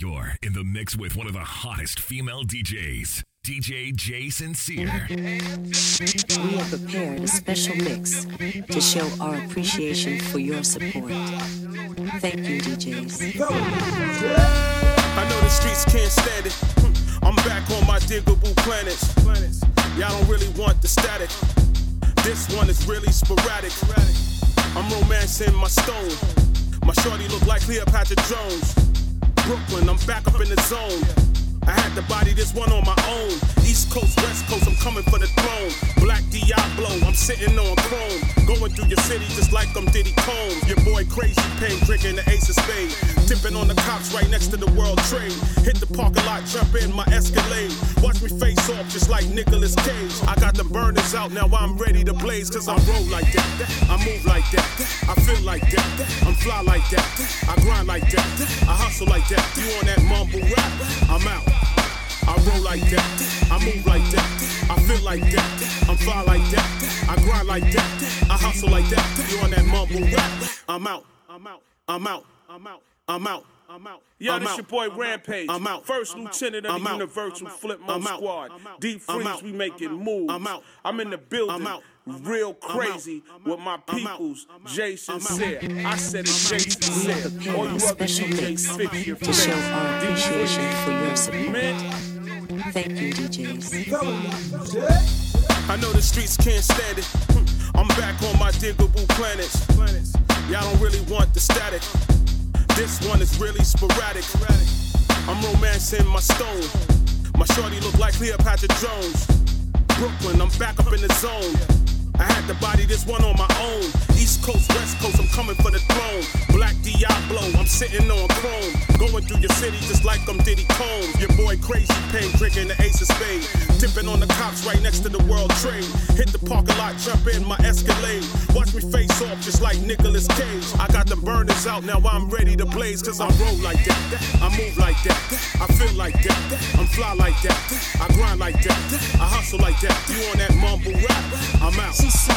You're in the mix with one of the hottest female DJs, DJ Jay Sincere. We have prepared a special mix to show our appreciation for your support. Thank you, DJs. I know the streets can't stand it. I'm back on my diggable planets. Y'all don't really want the static. This one is really sporadic. I'm romancing my stone. My shorty look like Cleopatra Jones. Brooklyn, I'm back up in the zone. I had to body this one on my own. East Coast, West Coast, I'm coming for the throne. Black Diablo, I'm sitting on chrome. Going through your city just like I'm Diddy Combs. Your boy Crazy Pain, drinking the Ace of Spades. Tipping on the cops right next to the World Trade. Hit the parking lot, jump in my Escalade. Watch me face off just like Nicolas Cage. I got the burners out, now I'm ready to blaze. Cause I roll like that, I move like that, I feel like that, I'm fly like that, I grind like that, I hustle like that. You on that mumble rap, I'm out. I roll like that, I move like that, I feel like that, I'm fly like that, I grind like that, I hustle like that. You on that mumble rap, I'm out, I'm out, I'm out, I'm out, I'm out. Yo, this your boy Rampage. I'm out. First lieutenant of the Universal Flipmode Squad. Deep Freeze, we making moves. I'm in the building. Real crazy with my peoples, Jay Sincere. I said it, Jay Sincere. All you other DJs, fix your to show our appreciation for your support. Thank you, DJs. I know the streets can't stand it. I'm back on my diggable planets. Y'all don't really want the static. This one is really sporadic. I'm romancing my stone. My shorty look like Cleopatra Jones. Brooklyn, I'm back up in the zone. I had to body this one on my own. East Coast, West Coast, I'm coming for the throne. Black Diablo, I'm sitting on chrome. Going through your city just like I'm Diddy Combs. Your boy Crazy Pain, drinking the Ace of Spades. Tipping on the cops right next to the World Trade. Hit the parking lot, jump in my Escalade. Watch me face off just like Nicolas Cage. I got the burners out, now I'm ready to blaze. Cause I roll like that, I move like that, I feel like that, I'm fly like that, I grind like that, I hustle like that. You on that mumble rap, I'm out.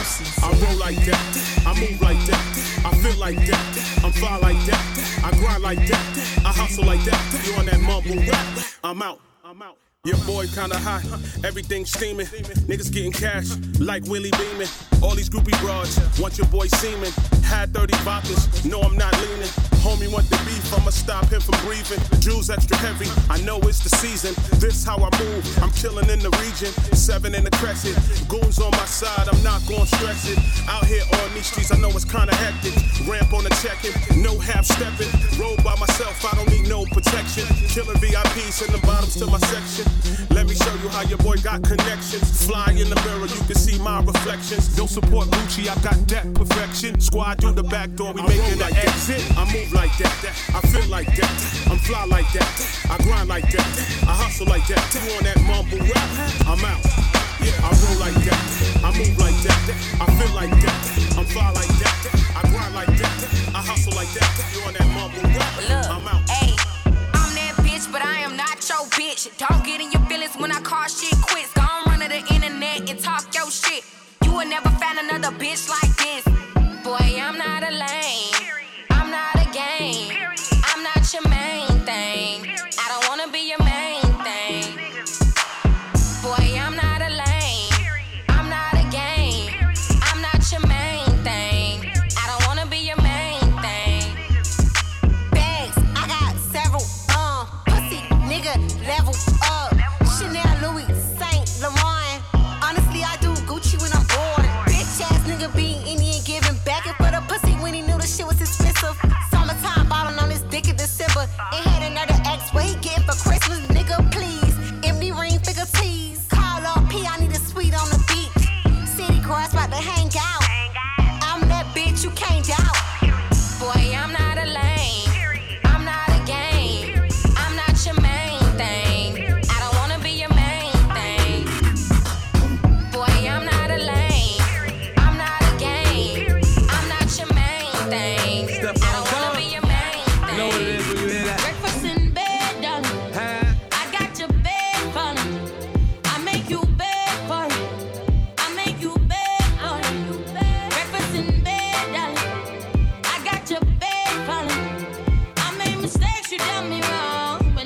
I roll like that, I move like that, I feel like that, I'm fly like that, I grind like that, I hustle like that. You on that mumble rap, I'm out. Your boy kinda hot, everything steaming. Niggas getting cash like Willie Beeman. All these groupie broads want your boy semen. Had 30 vodkas, no I'm not leaning. Homie want the beef, I'ma stop him from breathing. Jewels extra heavy, I know it's the season. This how I move, I'm chilling in the region. 7 in the crescent, goons on my side, I'm not gon' stress it. Out here on these streets, I know it's kinda hectic. Ramp on the check-in, no half stepping. Roll by myself, I don't need no protection. Killing VIPs in the bottoms to my section. Let me show you how your boy got connections. Fly in the mirror, you can see my reflections. Don't support Gucci, I got that perfection. Squad through the back door, we making an exit. I move like that, I feel like that, I'm fly like that, I grind like that, I hustle like that. You on that mumble rap, I'm out. Yeah, I roll like that, I move like that, I feel like that, I'm fly like that, I grind like that, I hustle like that. You on that mumble rap, I'm out. Hey, I'm that bitch, but I am not your bitch. Don't get in your feelings when I call shit quits. Go on, run to the internet and talk your shit. You will never find another bitch like this. Boy, I'm not a lame. I'm not a game. I'm not your main thing. I don't wanna be your main thing. Boy, I'm not a lame. I'm not a game. I'm not your main thing. I don't wanna be your main thing. Bags, I got several. Pussy nigga level up. Chanel, Louis, Saint Laurent. Honestly, I do Gucci when I'm bored. Bitch ass nigga be Indian giving back it for the pussy when he knew the shit was expensive. Summertime bottle on his dick in December. Ain't had another ex, what he get for Christmas, nigga, please. Empty ring, figure tease. Call up P, I need a suite on the beach. City girls about to hang out. I'm that bitch you can't doubt. Boy, I'm not a lame. I'm not a game. I'm not your main thing. I don't wanna be your main thing. Boy, I'm not a lame. I'm not a game. I'm not your main thing. I don't wanna be your main thing. Know what it is when you hear that? Breakfast in bed, done. I got your bed fun. I make you bed fun. I make you bed fun. Breakfast in bed, done. I got your bed fun. I made mistakes, you done me wrong.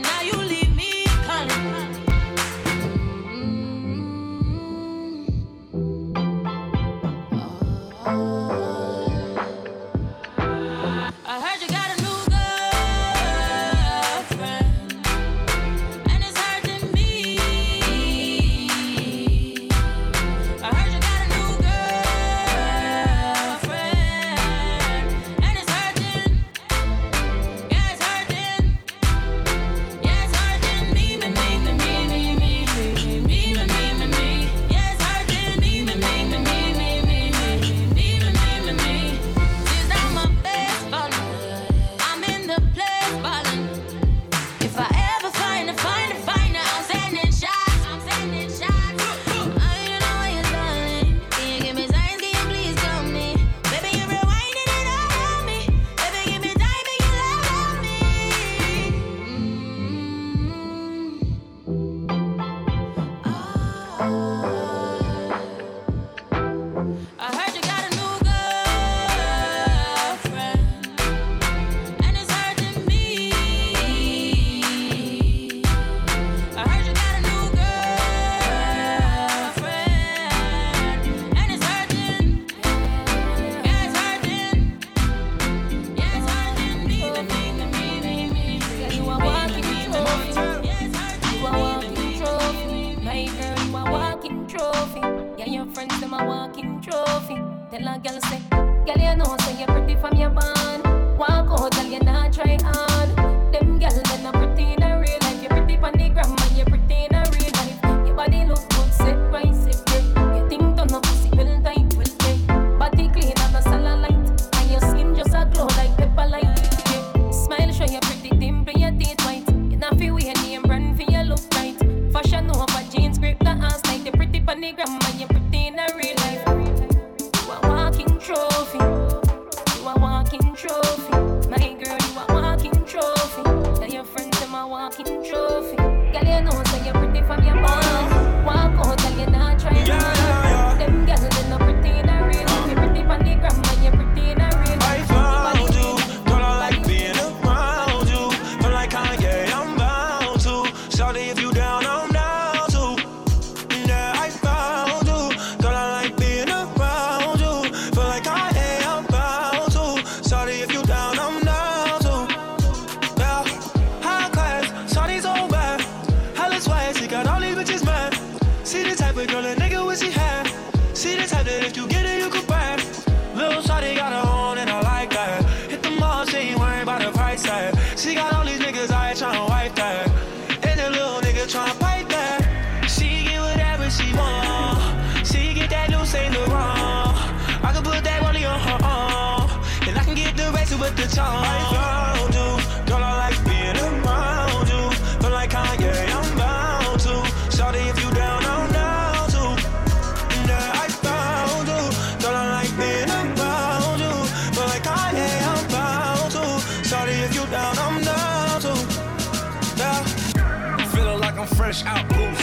trophy. Tell a girl say, girl you know say you're pretty from your band. Walk out, girl you not try hard. Them girl they not pretty in a real life. You're pretty on the gram and you're pretty in a real life. Your body look good, set right, set right. You think don't know pussy well tight, well tight. Body clean and a cellulite, and your skin just a glow like pepper light. Yeah. Smile show you pretty dimple, your teeth white. You not feel weird name brand for your look right. Fashion over jeans, grip the ass like you're pretty on the gram and you're pretty in a real life. You a walking trophy. You a walking trophy. My girl, you a walking trophy. Tell your friends them a walking trophy. Girl, you know say you're pretty from your band. Walk out, girl, you not trying to them girls, they not pretty in a real life. You're pretty on the gram and you're pretty in a real life. I found you, girl, I like being around you. Feel like Kanye, I'm bound to. Shawty, if you down, I'm down too. Yeah, I found you, girl, I like being around you. Feel like Kanye, I'm bound to. Shawty, if you down, I'm down too. Yeah, high class, shawty's so bad. Hella swag, she got all these bitches mad. See the type of girl a nigga wish he had. See the type that if you get it, you could buy. Little shawty got her own and I like that. Hit the mall, she ain't worried about the price tag. She got all these niggas out tryna wipe that. And the little nigga tryna fight that. She get whatever she want. She get that new Saint Laurent. I can put that money on her arm. And I can get the rest with the charm. I found you, girl, I like being around you. Feel like Kanye, I'm bound to. Shawty, if you down, I'm down too. Yeah, I found you, girl, I like being around you. Feel like Kanye, I'm bound to. Shawty, if you down, I'm down too. Yeah. Feeling like I'm fresh out boost.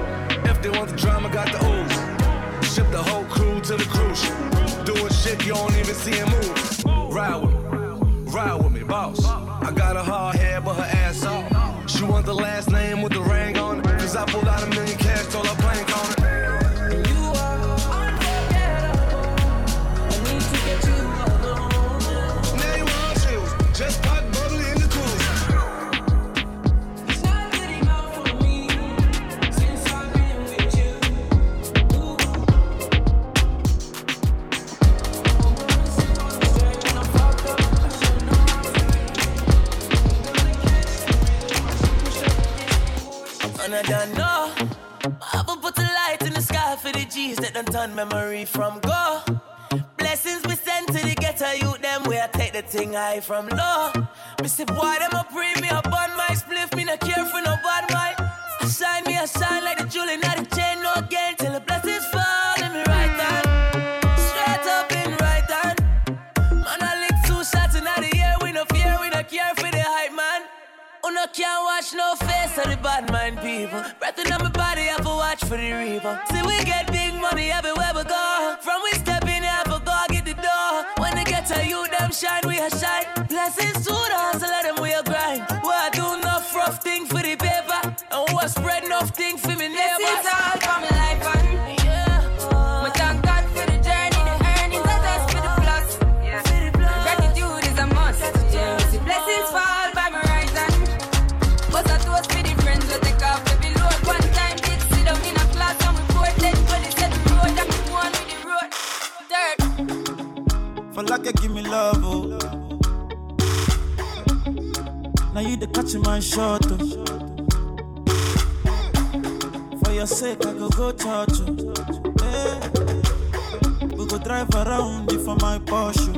If they want the drama, got the ooze. Ship the whole crew to the cruise. Doing shit you don't even see him move. Ride with me, boss. I got a hard head, but her ass off. She want the last name with the ring on it. Cause I pulled out $1 million cash, told her blank on it. You are unforgettable. I need to get you alone. Now you want chills, just pop bubbly in the cooler. It's not getting out for me since I've been with you. And I don't know. I haven't put a light in the sky for the G's that done turn memory from go. Blessings be sent to the ghetto youth, them where I take the thing high from low. Me say, boy, them a pre me up on my spliff, me not care for no bad mind. I shine like the jewel in the chain, no gain till the blessings fall in me right hand. Straight up in right hand. Man, I lick 2 shots in the air, we no fear, we no care for the hype man. Uno can't watch no face of the bad mind people. Breath in my body, I have to watch for the reaper. See, we get big money everywhere we go. From we step in, I have to go get the door. When they get to you, them shine, we a shine. Blessings to the hustle, let them we a grind. We a do enough rough thing for the paper. And we a spread enough thing for me neighbors. This is all for my life, and yeah. my thank God for the journey, the earnings, the test for the plus. Yeah. Gratitude is a must. Yeah. See blessings fall by my right hand. But I toast for the friends that take off every load. One time did sit down in a class and we board. Then when they set the road, that we go on with the road. Third. For like you give me love, oh. Now you the catch my shot, oh. For your sake, I go church, oh. Hey. We go drive around you for my Porsche.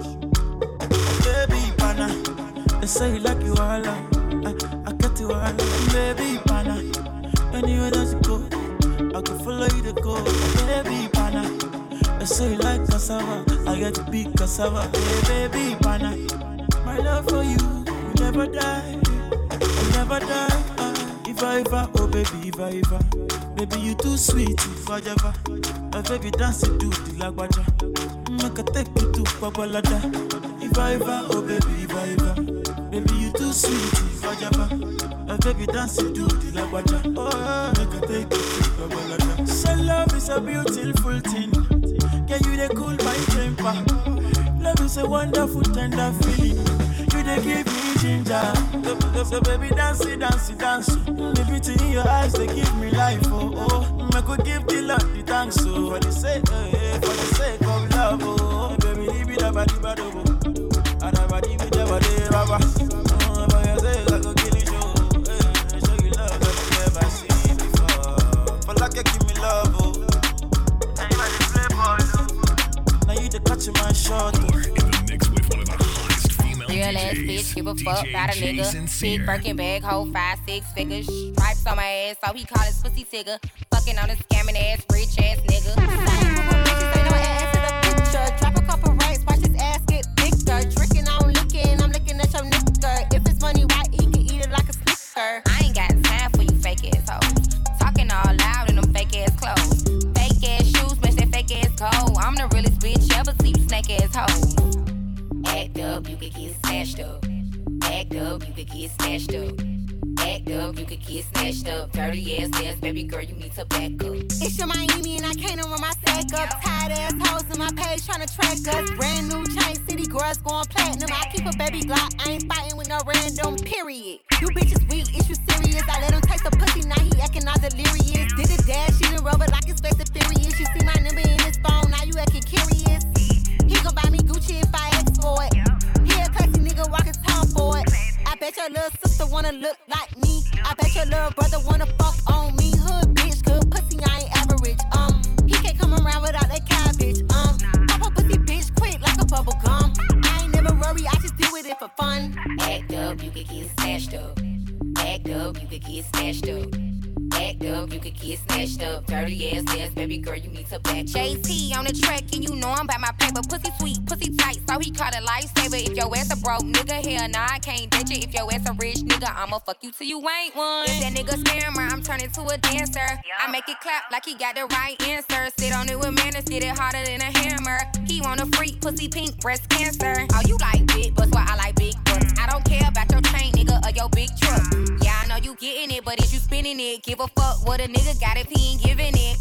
Baby, pana, they say you like you all, I got you all, baby, pana. Anywhere that you go, I can follow you to go, baby, pana. They say you like cassava, I get to be cassava, hey, baby, pana. My love for you will never die, will never die. If I ever, oh baby, if I ever, baby you too sweet, if I ever, my baby dance to the lagwaja, make a take you to Babalada. If I ever, oh baby, if I ever, baby you too sweet, if I ever, my baby dance to the lagwaja, oh make a take you to Babalada. So love is a beautiful thing, can you they cool my temper? Love is a wonderful tender feeling, you they give me ginger. So baby, dance it. The beauty in your eyes, they give me life, oh. I could give the Lord the thanks, oh. For the sake of love, oh. Baby, leave it up, show you love that you never seen before. But like you give me love, oh. Anybody play ball, now you the catch my shot, oh. In the mix with one of the hottest female Real DJs. ass bitch, give a fuck DJ about a nigga. Jason Big Sear. Birkin bag, hold 5-6 figures. Stripes on my ass, so he call his pussy tigger. Fucking on a scamming ass, rich ass nigga. Drop a couple racks, watch his ass get bigger. Drinking, I'm licking at your nigga. If it's money, right, he can eat it like a snicker. I ain't got time for you fake ass hoes. Talking all loud in them fake ass clothes. Fake ass shoes, match that fake ass coat. I'm the realest bitch ever see you snake ass hoes. Act up, you could get snatched up. Act up, you could get snatched up. Act up, you could get snatched up. Dirty ass dance, baby girl, you need to back up. It's your Miami and I can't run my stack up. Tired ass hoes in my page tryna track us. Brand new chain city girls going platinum. I keep a baby Glock, I ain't fighting with no random, period. You bitches weak, is you serious? I let him taste the pussy, now he acting all delirious. Did a dash, she done rub it like it's Fast and Furious. You see my number in his phone, now you acting curious. He gon' buy me Gucci if I ask for it. He a classy nigga walking town for it. I bet your little sister wanna look like me. I bet your little brother wanna fuck on me. Hood bitch, good pussy, I ain't average. He can't come around without that cabbage. Pop a pussy bitch quick like a bubble gum. I ain't never worry, I just do with it for fun. Act up, you could get snatched up. Act up, you could get snatched up. Act up, you could get snatched up. Dirty ass ass, baby girl, you need to back up. JT on the track, and you know I'm by my paper. Pussy sweet, pussy tight, so he called a lifesaver. If your ass a broke nigga, hell nah, I can't date you. If your ass a rich nigga, I'ma fuck you till you ain't one. If that nigga scammer, I'm turning to a dancer. I make it clap like he got the right answer. Sit on it with manners, get it harder than a hammer. He want a freak, pussy pink, breast cancer. Oh, you like big butts, well, I like big butts. I don't care about your chain, nigga, or your big truck. Yeah, I know you getting it, but is you spinning it? Give a fuck what a nigga got if he ain't giving it.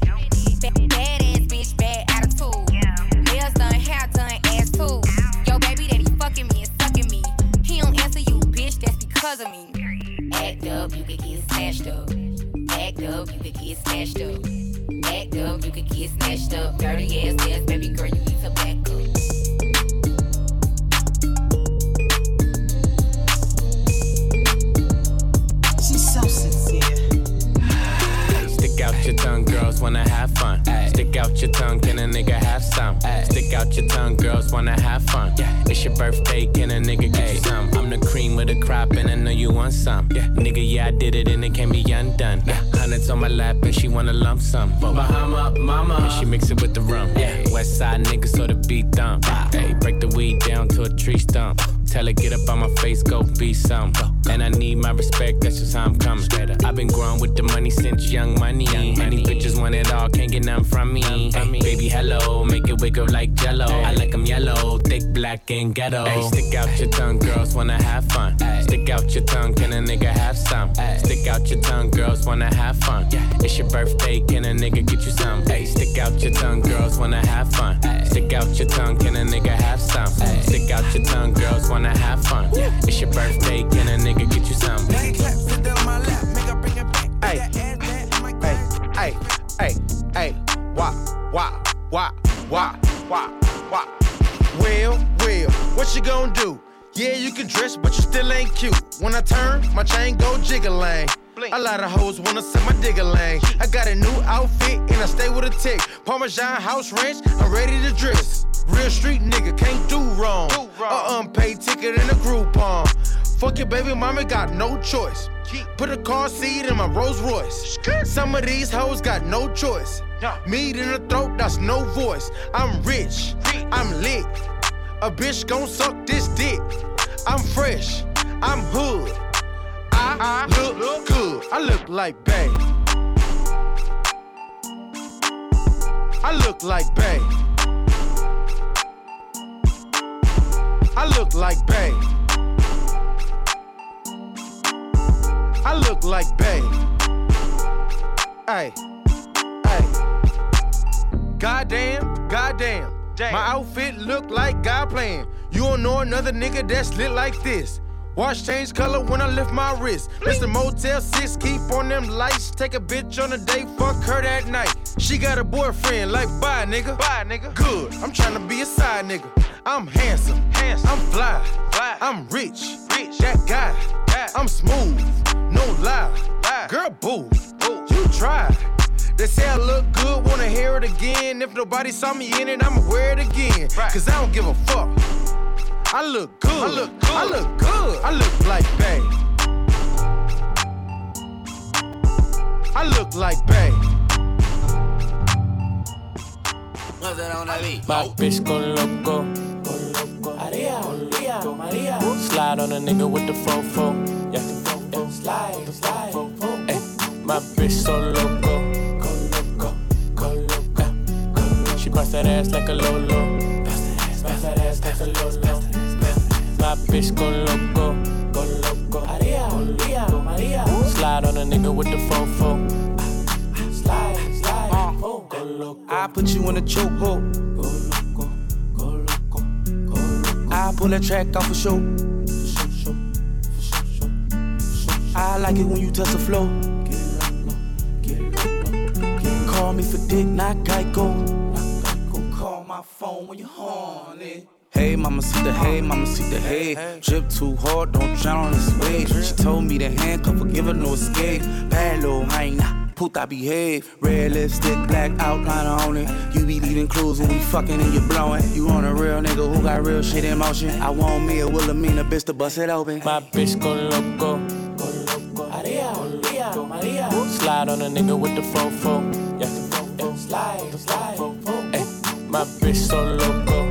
Bad ass bitch, bad attitude. Nails done, hair done, ass too. Yo, baby that he fucking me and sucking me. He don't answer you, bitch, that's because of me. Act up, you could get snatched up. Act up, you could get snatched up. Act up, you could get snatched up. Dirty ass ass, baby girl, you need to back up. She's so sincere. Stick out your tongue, girls wanna have fun. Ay. Stick out your tongue, can a nigga have some? Ay. Stick out your tongue, girls wanna have fun. Yeah. It's your birthday, can a nigga get you some? I'm the cream with a crop and I know you want some. Yeah. Nigga, yeah, I did it and it can't be undone. Yeah. Hundreds on my lap and she wanna lump some. Bahama, mama, and she mix it with the rum. Yeah. West side niggas so the beat dump. Hey, break the weed down to a tree stump. Tell her get up on my face, go be some. And I need my respect, that's just how I'm coming. I've been growing with the money since young money. Many bitches want it all, can't get nothing from me. Hey, baby, hello, make it wiggle like jello. I like them yellow, thick, black, and ghetto. Hey, stick out your tongue, girls wanna have fun. Stick out your tongue, can a nigga have some? Stick out your tongue, girls wanna have fun. It's your birthday, can a nigga get you some? Hey, stick out your tongue, girls wanna have fun. Stick out your tongue, can a nigga have some? Stick out your tongue, girls wanna have fun. It's your birthday, can a nigga get you some? Hey, wah. Well, what you gonna do? Yeah, you can dress, but you still ain't cute. When I turn, my chain go jiggling. A lot of hoes wanna send my digger lane. I got a new outfit and I stay with a tick. Parmesan house ranch, I'm ready to dress. Real street nigga, can't do wrong. A unpaid ticket in a Groupon. Fuck your baby mama, got no choice. Put a car seat in my Rolls Royce. Some of these hoes got no choice. Meat in the throat, that's no voice. I'm rich, I'm lit. A bitch gon' suck this dick. I'm fresh, I'm hood. I look good, I look like bae. I look like bae. I look like bae. I look like bae. Ay. Goddamn. My outfit look like God playing. You don't know another nigga that's lit like this. Watch change color when I lift my wrist. Mr. Motel 6, keep on them lights. Take a bitch on a date, fuck her that night. She got a boyfriend, like bye nigga. Bye nigga. Good, I'm tryna be a side nigga. I'm handsome, I'm fly, I'm rich, that guy. I'm smooth, no lie. Girl, boo, you try. They say I look good, wanna hear it again. If nobody saw me in it, I'ma wear it again. Cause I don't give a fuck. I look good. I look good. I look like bae. I look like bae. My bitch go loco. Maria. Slide on a nigga with the fofo. Yeah. Slide. Ay, my bitch so loco. Go loco. She bust that ass like a lolo. Bust that ass like a lolo. My bitch go loco. Maria. Slide on a nigga with the fofo. Slide. Go loco. I put you in a chokehold. Go loco. I pull that track off for show. I like it when you touch the floor. Call me for dick, not Geico. Call my phone when you're horny. Hey, mama, see the hay. Drip too hard, don't drown on this wave. She told me to handcuff her, give her no escape. Bad little hyena, puta behave. Red lipstick, black outline on it. You be leaving clues when we fucking and you blowing. You on a real nigga who got real shit in motion. I want me a Wilhelmina bitch to bust it open. My bitch go loco. Maria. Slide on a nigga with the fofo. Yeah. Slide. Ay, my bitch so loco.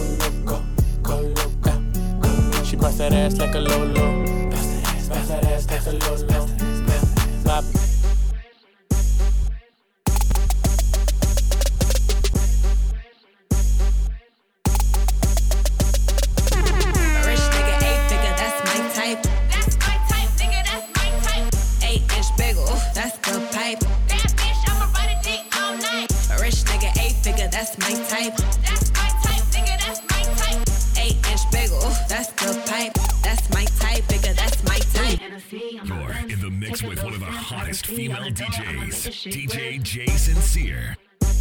She bust that ass like a lolo. Bust that ass like a lolo. My rich nigga, 8-figure, that's my type. That's my type, nigga, that's my type. 8-inch bagel, that's the pipe. Bad bitch, I'ma ride a dick all night. A rich nigga, 8-figure, that's my type. That's my type, nigga, that's my type. 8-inch bagel, that's the pipe. That's my type, nigga, that's my type. You're in the mix with one of the hottest female DJs, DJ J Sincere.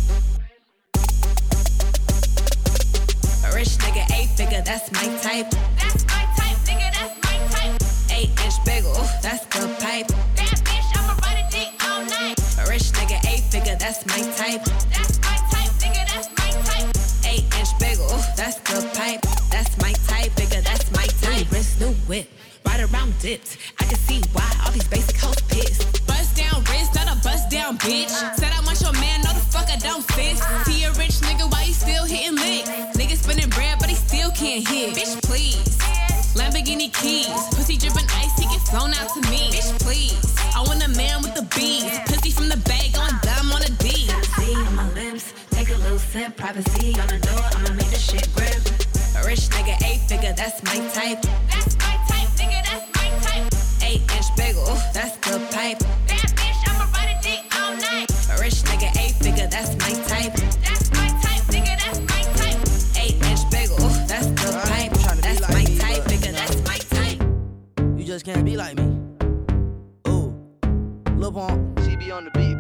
A rich nigga, 8-figure, that's my type. That's my type, nigga, that's my type. 8-inch bagel, that's the pipe. Bad bitch, I'ma ride a dick all night. A rich nigga, 8-figure, that's my type. That's my type, nigga, that's my type. 8-inch bagel, that's the pipe. That's my type, nigga, that's my type. New wrist, new whip, right around dipped. I can see why all these basic hoes pissed. Bust down wrist, not a bust down bitch. Said I want your man, no the fuck I don't fit. See a rich nigga, why he still hitting licks? Nigga spinning bread, but he still can't hit. Bitch, please. Lamborghini keys, pussy dripping ice, he get flown out to me. Bitch, please. I want a man with the beads, pussy from the bag, going dumb on a D. See on my lips, take a little sip, privacy on the door, I'ma make this shit grip. A rich nigga, 8-figure, that's my type. That's my type, nigga, that's my type. 8-inch bagel, that's the pipe. Bad bitch, I'ma ride a dick all night. A rich nigga, 8-figure, that's my type. That's my type, nigga, that's my type. 8-inch bagel, that's the pipe. That's my type, nigga, that's my type. You just can't be like me. Ooh, Lil Pump, she be on the beat.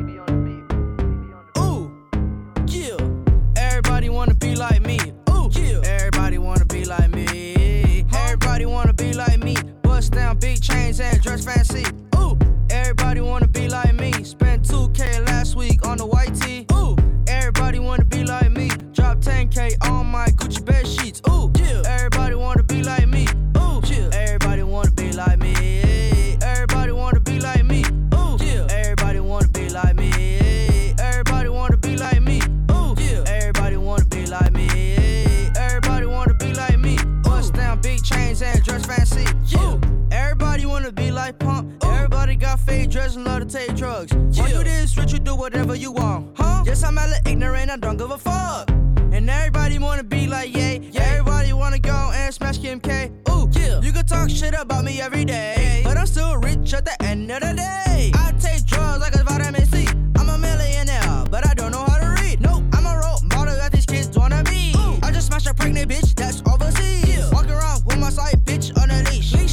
Ooh, yeah. Everybody wanna be like me. Ooh, yeah. Everybody wanna be like me. Everybody wanna be like me. Bust down big chains and dress fancy. Ooh, everybody wanna be like me. Spent 2K last week on the white tee. Ooh, everybody wanna be like me. Drop 10K on my Gucci bed sheets. Ooh, yeah. Everybody wanna be like me. Ooh, yeah. Everybody wanna be like me. Everybody wanna be like me. Ooh, yeah. Everybody wanna be like me. Everybody wanna be like me. Ooh, yeah. Everybody wanna be like me. Everybody wanna be like me. Bust down big chains and dress fancy. Ooh, everybody wanna be like Pump. Everybody got fake dress and love to take drugs. Why you this rich, you do whatever you want, huh? Yes, I'm hella ignorant, I don't give a fuck. And everybody wanna be like Ye. Everybody wanna go and smash Kim K. Ooh, yeah. You can talk shit about me every day, but I'm still rich at the end of the day. I take drugs like a vitamin C. I'm a millionaire, but I don't know how to read. Nope, I'm a role model that these kids wanna be. Ooh, I just smashed a pregnant bitch that's overseas. Walk around with my side bitch on a leash.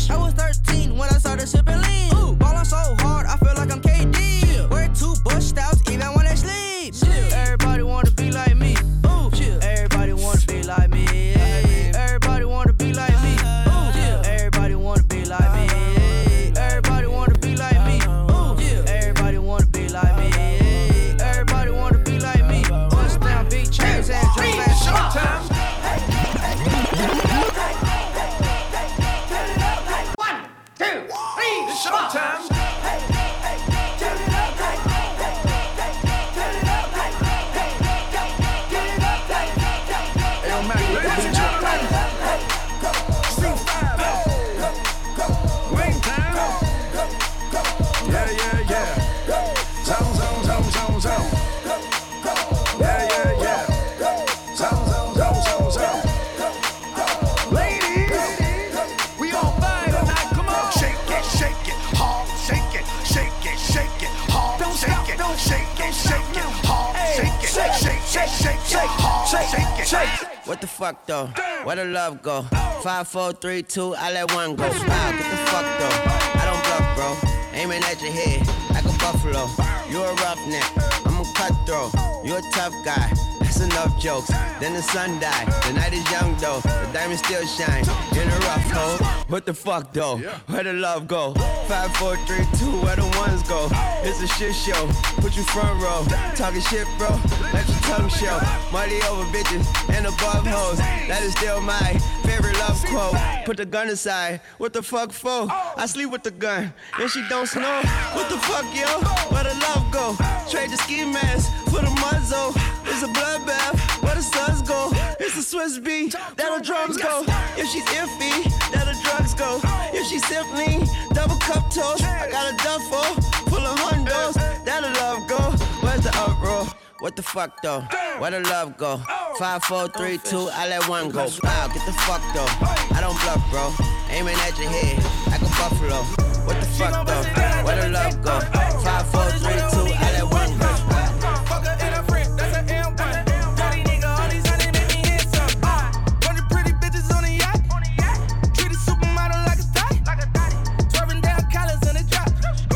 What the fuck though? Where the love go? 5, 4, 3, 2, I let one go. Smile, get the fuck though. I don't bluff, bro. Aiming at your head like a buffalo. You a roughneck, I'm a cutthroat. You a tough guy. That's enough jokes. Then the sun died. The night is young though. The diamonds still shine in a rough hole. What the fuck though? Where the love go? 5, 4, 3, 2, where the ones go? It's a shit show. Put you front row. Talking shit, bro. Let your tongue show. Money over bitches and above hoes. That is still my favorite love quote. Put the gun aside. What the fuck for? I sleep with the gun and she don't snow. What the fuck, yo? Where the love go? Trade the ski mask for the muzzle. It's a bloodbath. Where the suns go? It's a Swiss beat. That the drums go. If she's iffy, that the drugs go. If she's simply double cup toast, I got a duffel full of hundos. That the love go. Where's the uproar? What the fuck though? Where the love go? 5, 4, 3, 2, I let one go. Wow, get the fuck though. I don't bluff, bro. Aiming at your head like a buffalo. What the fuck though? Where the love go? 5, 4, 3, 2, I let one go. Fuck her and her friend, that's an M1. Dirty nigga, all these honey make me hit some. Bunch of pretty bitches on a yacht. Treat a supermodel like a thotty. Swerving down collars on the drop.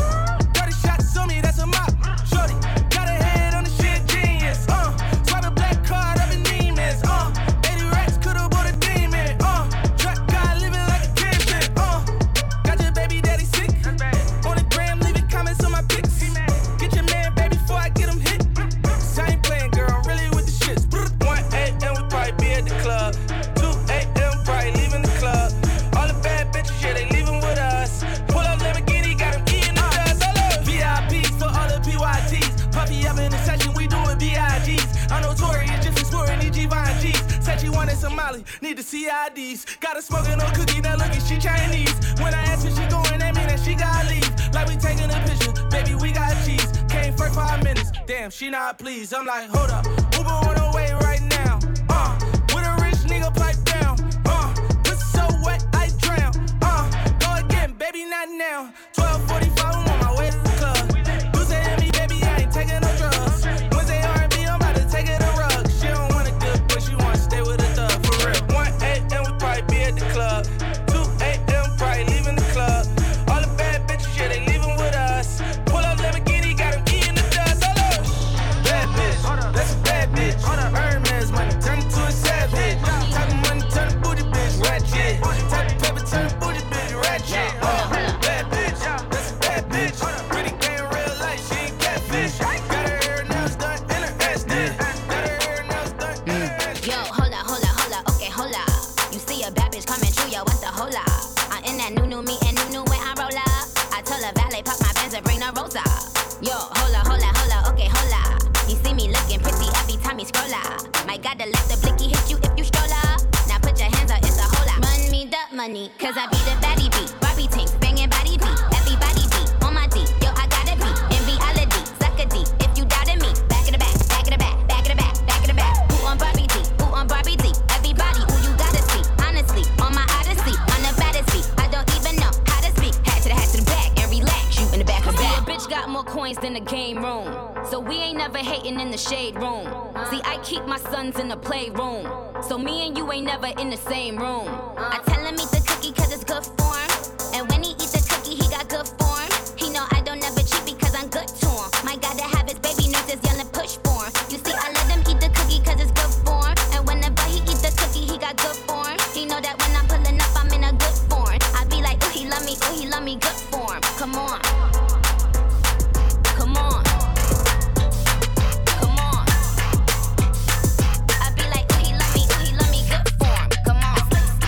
30 shots on me, that's a mop. Shorty, got her head on the shit genius. Swipe a black card up in demons. 80 racks could've bought a demon. Truck guy living like a kingpin. Got your baby daddy sick. On the gram, leaving comments on my pics. Get your man, baby, before I get him hit. So I ain't playing, girl, I'm really with the shits. 1 a.m. we probably be at the club. 2 a.m. probably leaving the club. All the bad bitches, yeah, they leaving with us. Pull up Lamborghini, got them eating the dust. VIPs for all the PYTs. Puffy up in the session, we doing BIGs. I'm notorious, just exploring these Givenchy's. Said she wanted some Molly, need the CIDs. Got her smoking on cookie, now look at she Chinese. When I ask where she going, that mean that she gotta leave. Like we taking a picture, baby, we got cheese. Came first 5 minutes, damn, she not pleased. I'm like, hold up, Uber on the way right now. With a rich nigga pipe down. Pussy so wet, I drown. Go again, baby, not now. 12:45, I'm on my way to the club. You say to me, baby, I ain't taking no drugs. Wednesday R&B, I'm about to take it a rug. She don't want a good boy, she wanna stay with a thug, for real. 1 a.m. we probably be at the club. 2 a.m. probably leaving the club. All the bad bitches, yeah, they leaving with us. Pull up Lamborghini, got them eating the dust. Bad bitch, that's a bad bitch. Hermes money, turn it to a savage. Type of money, turn a booty bitch, ratchet. Type of paper, turn a booty bitch, ratchet. Bad bitch, that's a bad bitch. Pretty game, real life, she ain't catfish. Got her hair nails done and her ass did. Got her hair nails done and her ass did. Yo, hold up, okay, hold up. You see a bad bitch coming through, yo, what's the hold up? I'm in that new me and new when I roll up. I told her valet, pop my Benz and bring the rosa. Yo, hold up, okay, hold up. You see me looking pretty every time you scroll up. My God, the let the blicky hit you if you stroll up. Now put your hands up, it's a whole lot. Run me the money, cause I be the baddie beat. Barbie tanks, banging body beat. Everybody beat, on my D, yo, I gotta be. In reality, suck a D, if you doubted me. Back in the back, back in the back, back in the back, back in the back. Who on Barbie D, who on Barbie D? Everybody, who you gotta see. Honestly, on my odyssey, on the baddest beat. I don't even know how to speak. Hat to the back, and relax, you in the back of the back. Bitch got more coins than the game room. So we ain't never hating in the shade room. See, I keep my sons in the playroom. So me and you ain't never in the same room. I tell him eat the cookie cause it's good for him. And when he eat the cookie, he got good form. He know I don't never cheat because I'm good to him. My God, to have his baby nurses yelling push for him. You see, I let him eat the cookie cause it's good for him. And whenever he eat the cookie, he got good form. He know that when I'm pulling up, I'm in a good form. I be like, ooh, he love me, good form. Come on. Come on. Come on. I be like, ooh, he love me, good form. Come on.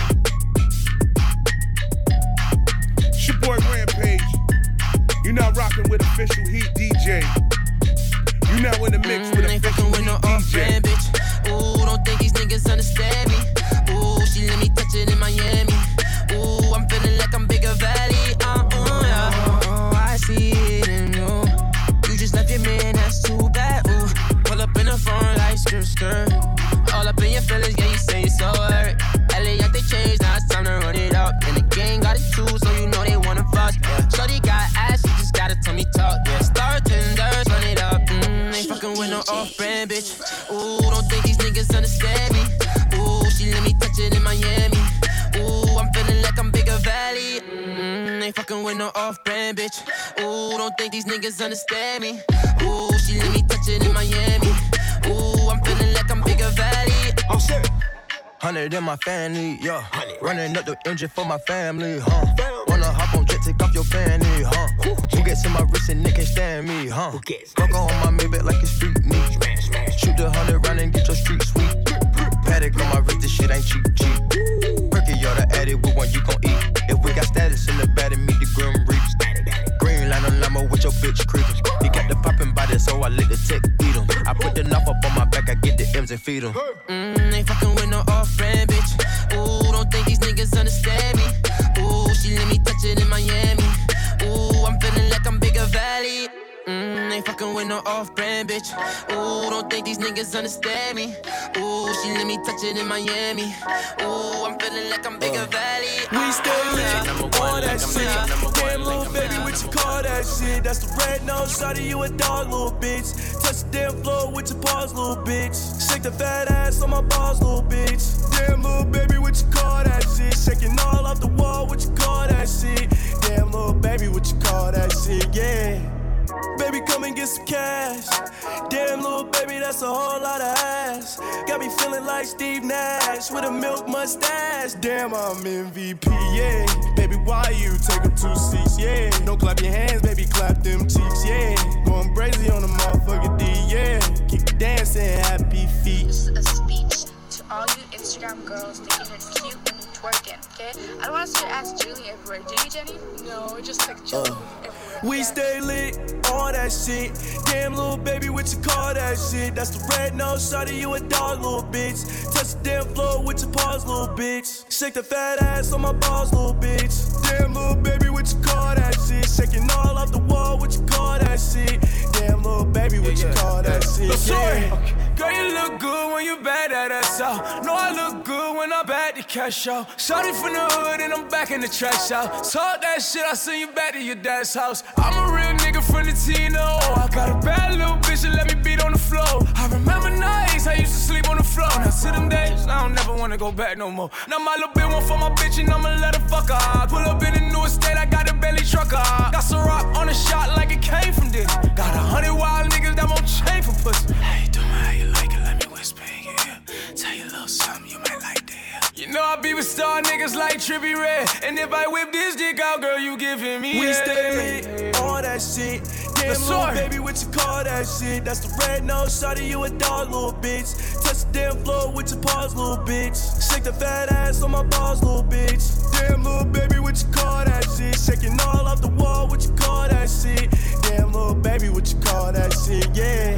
It's your boy Rampage. You're now rocking with official Heat DJ. You now in the mix with official Heat DJ. Bitch. Ooh, don't think these niggas understand me. Ooh, she let me touch it in Miami. Ooh, I'm feeling like I'm Bigger Valley. Yeah. I see it in you. You just left your man, that's too bad. Ooh, pull up in the front like skirt. All up in your feelings, yeah, you say you so hurt. LA got they changed, now it's time to run it up. And the gang got it too, so you know they wanna fuss. Yeah. Shorty got ass, she just gotta tell me talk. Yeah, star tenders, run it up. Ain't fucking with no off-brand bitch. Ooh, don't think these niggas understand me. Ooh, Ain't fucking with no off-brand bitch. Ooh, don't think these niggas understand me. Ooh, she let me touch it in Miami. Ooh, I'm feeling like I'm Bigger Valley. I'm serious. 100 in my family, yeah. Running up the engine for my family, huh? Wanna hop on jet, take off your fanny, huh? Who gets in my wrist and they can't stand me, huh? Fuck on my Maybach like it's street meat. Shoot the 100 round and get your street sweet. Paddock on my wrist, this shit ain't cheap. Perky, y'all the addict with one you gon' eat. If we got status in the bed and meet the grim reaps. Green line on limo with your bitch creepers. He got the poppin' body, so I let the tech beat him. I put the knife up on my back, I get the M's and feed him. Ain't fucking with no off-brand bitch. Ooh, don't think these niggas understand me. Ooh, she let me touch it in Miami. Ooh, I'm feeling like I'm Bigger Valley. Ain't fucking with no off-brand bitch. Ooh, don't think these niggas understand me. Ooh, she let me touch it in Miami. Ooh, I'm feeling like I'm Bigger Valley. We stay lit, all that shit. Damn, little baby, what you call that shit? That's the red nose, shawty, you a dog, little bitch. Touch the damn floor with your paws, little bitch. Shake the fat ass on my balls, little bitch. Damn, little baby, what you call that shit? Shaking all off the wall, what you call that shit? Damn, little baby, what you call that shit? Yeah. Baby, come and get some cash. Damn, little baby, that's a whole lot of ass. Got me feeling like Steve Nash with a milk mustache. Damn, I'm MVP, yeah. Baby, why you take up 2 seats, yeah. Don't clap your hands, baby, clap them cheeks, yeah. Going crazy on the motherfucking D, yeah. Keep dancing, happy feet. This is a speech to all you Instagram girls that you look cute and twerking, okay? I don't want to see your ass Julie everywhere. Do you, Jenny? No, just like Julie everywhere. We stay lit, all that shit. Damn, little baby, what you call that shit? That's the red nose, shawty, you a dog, little bitch. Touch the damn floor with your paws, little bitch. Shake the fat ass on my balls, little bitch. Damn, little baby, what you call that shit? Shaking all off the wall, what you call that shit? Damn, little baby, what you call that shit? No, sorry. Girl, you look good when you bad at us out. No, I look good when I'm back to cash out. Shawty from the hood and I'm back in the trash out. Talk that shit, I send you back to your dad's house. I'm a real nigga from the Tino. I got a bad little bitch that let me beat on the floor. I remember nights I used to sleep on the floor. Now to them days, I don't never wanna go back no more. Now my little bitch want for my bitch and I'ma let her fuck her. Pull up in the new estate, I got a belly trucker. Got some rock on the shot like it came from this. Got 100 wild niggas that won't change for pussy. Hey, do me how you like it, let me whisper in your ear. Tell you a little something you might like to hear. You know I be with star niggas like Trippie Redd. And if I whip this dick out, girl, you giving me We stay lit, all that shit. Damn, little baby, what you call that shit? That's the red nose, shawty, you a dog, little bitch. Touch the damn floor with your paws, little bitch. Shake the fat ass on my balls, little bitch. Damn, little baby, what you call that shit? Shaking all off the wall, what you call that shit? Damn, little baby, what you call that shit? Yeah.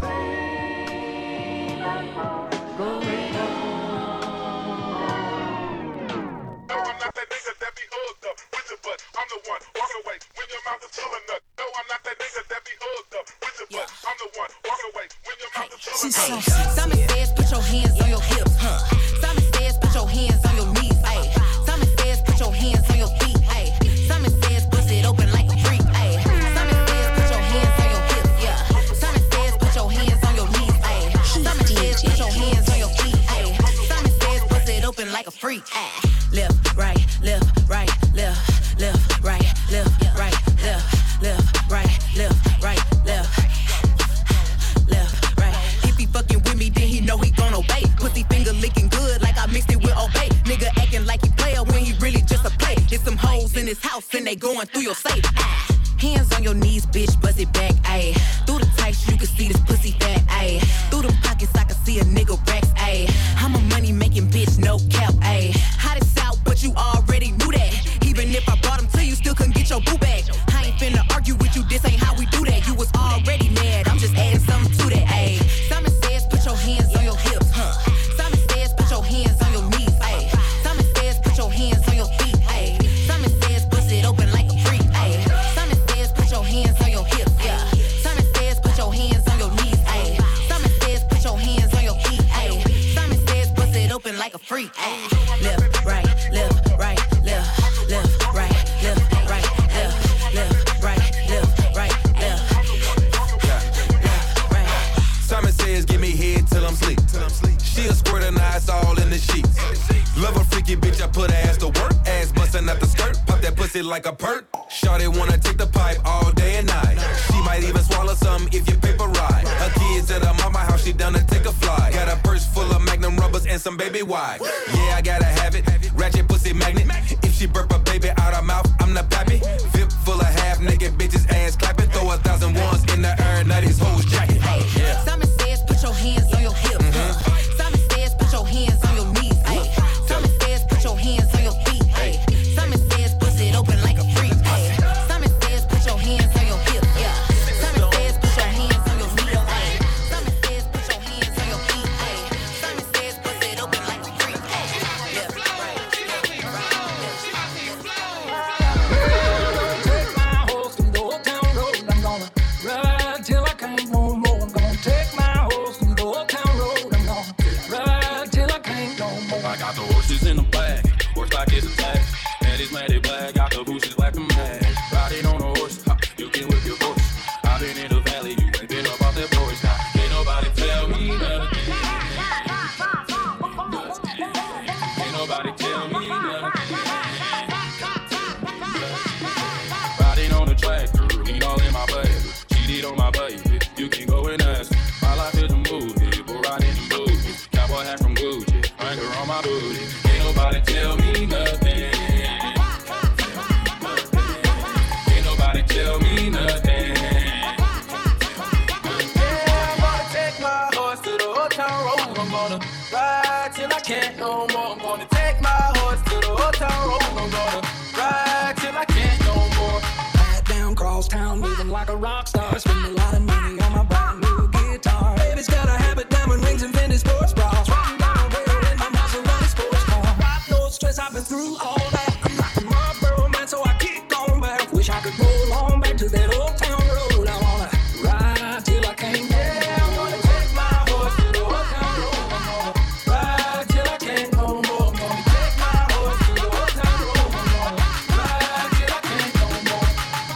I'm the one, walk away when your mouth is full of nut. No, I'm not that nigga that be hooked up with your butt. I'm the one, walk away when your mouth is full of nut. Simon says, put your hands on your hips. Simon says, put your hands on your knees. Ay. Simon says, put your hands on your feet. Ay. Simon says, bust it open like a freak. Ay. Simon says, put your hands on your hips. Yeah. Simon says, put your hands on your knees. Ay. Simon says, put your hands on your feet. Ay. Simon says, bust it open like a freak. Ay. Left, right, left, right, left. Left, right, left, right, left, left, right, left, right, left, left, right. If he fucking with me, then he know he gon' obey. Pussy finger licking good like I mixed it with Obey. Nigga acting like he player when he really just a play. There's some hoes in his house and they going through your safe. Hands on your knees, bitch, bust it back, ayy. Through the tights, you can see this pussy fat, ayy. Through them pockets, I can see a nigga racks, ayy. I'm a money making bitch, no cap, ayy. Hot as out, but you already knew that. Even if I brought him to you, still couldn't get your boo back. I ain't finna argue with you, this ain't how we do that. You was already mad, I'm just adding something to that, ayy. Simon says, put your hands on your hips, Simon says, put your hands on your knees, ayy. Simon says, put your hands on your feet, ayy. Simon says, bust it open like a freak, ayy. Simon says, put your hands on your hips, yeah. Simon says, put your hands on your knees, ayy. Simon says, put your hands on your feet, ayy. Simon says, bust it open like a freak, ayy. Left, right, left, right, left, left, right, left, right, left. pussy like a perk. Shawty wanna take the pipe all day and night. She might even swallow some if you paper right. Her kids at her mama house, she done to take a flight. Got a purse full of Magnum rubbers and some baby wipes. Yeah, I gotta have it. Ratchet pussy magnet. If she burp a baby out her mouth, I'm the pappy. VIP full of half naked bitches, ass clapping. Throw 1,000 ones in the air, now these hoes jacking. Yeah. Simon says, put your hands on your hips. Simon says, put your hands on your knees. Simon says, put your hands on your feet. Simon says, bust it open like a freak. Simon says, put your hands on your hips. Simon says, put your hands on your knees. Simon says, put your hands on your feet. Simon says, bust it open like a freak. I got the horses in the back, horse like it's a tag. And it's matted black, got the bushes like a mag. Riding on a horse, you can whip your horse. I've been in the valley, you ain't been up off that voice. Can't nobody tell me nothing. Can't nobody tell me nothing. Riding on the tractor, lean all in my bag. Cheated on my baby, you can go and ask. My life is a movie, but riding in movies. Cowboy hat from Gucci. Anchor on my booty. Ain't nobody tell me nothing. Ain't nobody tell me nothing. Yeah, I'm gonna take my horse to the old town road. I'm gonna ride till I can't no more. I'm gonna take my horse to the old town road. I'm gonna ride till I can't no more. Ride down cross town, moving like a rock star. Spend a lot of money on my brand new guitar. Baby's got a habit, diamond rings and Fendi sports bras. Stress, I've been through all that. I'm like a Marlboro man, so I kick on back. Wish I could roll on back to that old town road. I wanna ride till I can't go. Yeah, I'm gonna take my horse to the old town road. I'm gonna ride till I can't no more. I'm gonna take my horse to the old town road. I'm gonna ride till I can't no more.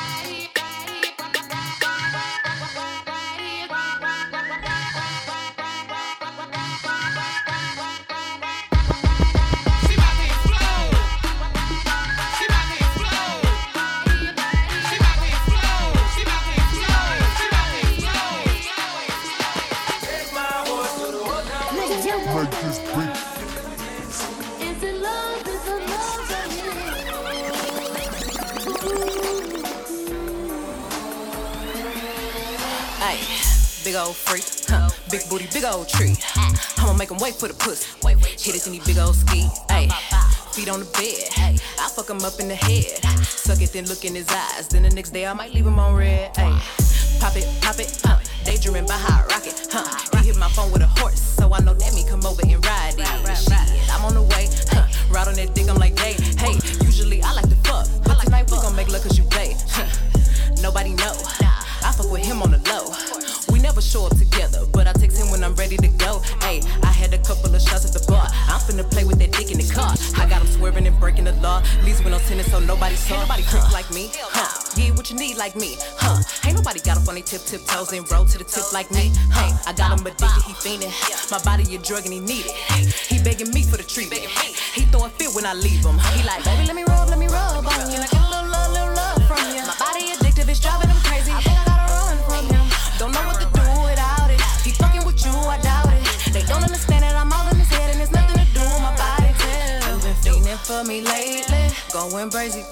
Big old freak, big booty, big old tree. I'ma make him wait for the pussy. Hit it in these big old ski. Ay, feet on the bed. I fuck him up in the head. Suck it, then look in his eyes. Then the next day I might leave him on red. Ay, pop it, daydreaming by how I rock it. He hit my phone with a horse, so I know that me come over and ride it. Shit, I'm on the way. Ride on that dick, I'm like, hey. Usually I like to fuck, but tonight we gon' make love 'cause you play. Nobody know. I fuck with him on the low. We never show up together, but I text him when I'm ready to go. Hey, I had a couple of shots at the bar. I'm finna play with that dick in the car. I got him swerving and breaking the law. Least went on tennis, so nobody saw. Ain't nobody freak like me, Yeah, what you need like me, Ain't nobody got up on their tiptoes and roll to the tip like me, I got him addicted, he fiending. My body a drug and he need it. He begging me for the treatment. He throw a fit when I leave him. He like, baby, let me rub on you. Can I get a little love from you? My body addictive, it's driving him crazy. I think I gotta run from him. Don't know what to do without it. He fucking with you, I doubt it. They don't understand that I'm all in his head and there's nothing to do with my body. You've been fiending for me lately, going crazy.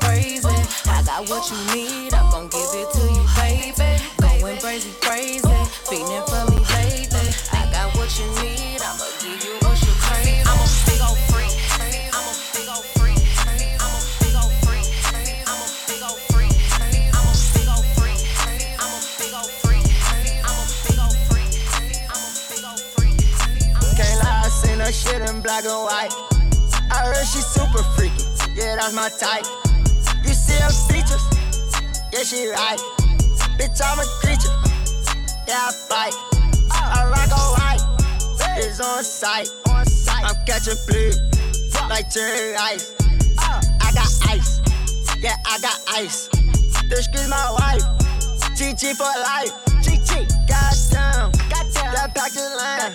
I got what you need, I'm gon' give it to you, baby. Going crazy, fiending for me lately. I got what you need, I'ma give you what you crave. I'm a big old freak. I'm a big old freak. I'm a big old freak. I'm a big old freak. I'm a big old freak. I'm a big old freak. I'm a big old freak. I'm a big old freak. Can't lie, I seen her shit in black and white. I heard she's super freaky, yeah, that's my type. You see her features, yeah, she right. Bitch, I'm a creature, yeah, I fight. I rock all white, it's on sight. I'm catching bleed, like cherry ice. I got ice, yeah, I got ice. This is my wife, GG for life. GG, goddamn, that packed the line.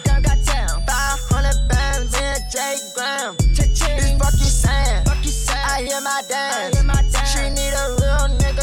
500 bands, me and J Graham. This fuck you saying, I hear my dance. She need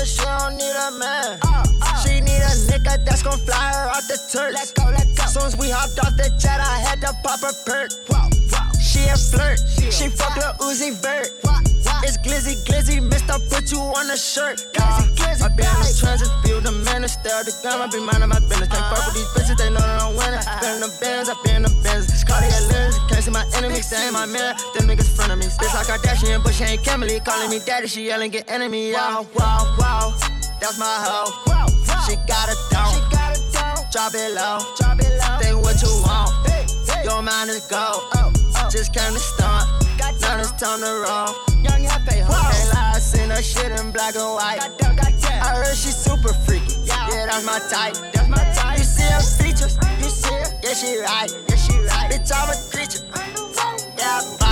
her, she don't need a man. She need a nigga that's gon' fly her off the turf. Let go. Soon as we hopped off the jet, I had to pop her perk. She a flirt, she fuck Lil Uzi Vert. It's glizzy, Mr. Put you on the shirt. I be in the trenches, be with the man, stay out the gun. I be minding my business. Can't fuck with these bitches, they know that I'm winning. Been in the Benz, I be in the Benz. Cardiac lens, can't see my enemies, they ain't my man. Them niggas front of me. Bitch like Kardashian, but she ain't Kimberly. Calling me daddy, she yelling, get enemy. Wow, that's my hoe. She got it down. Drop it low. Think what you want. Your mind is gold. Just came to stunt. Now it's time to roll. Can't lie, I seen her shit in black and white. I heard she super freaky. Yeah, that's my type. You see her features? You see her? Yeah, she right. Bitch, I'm a creature. Yeah, I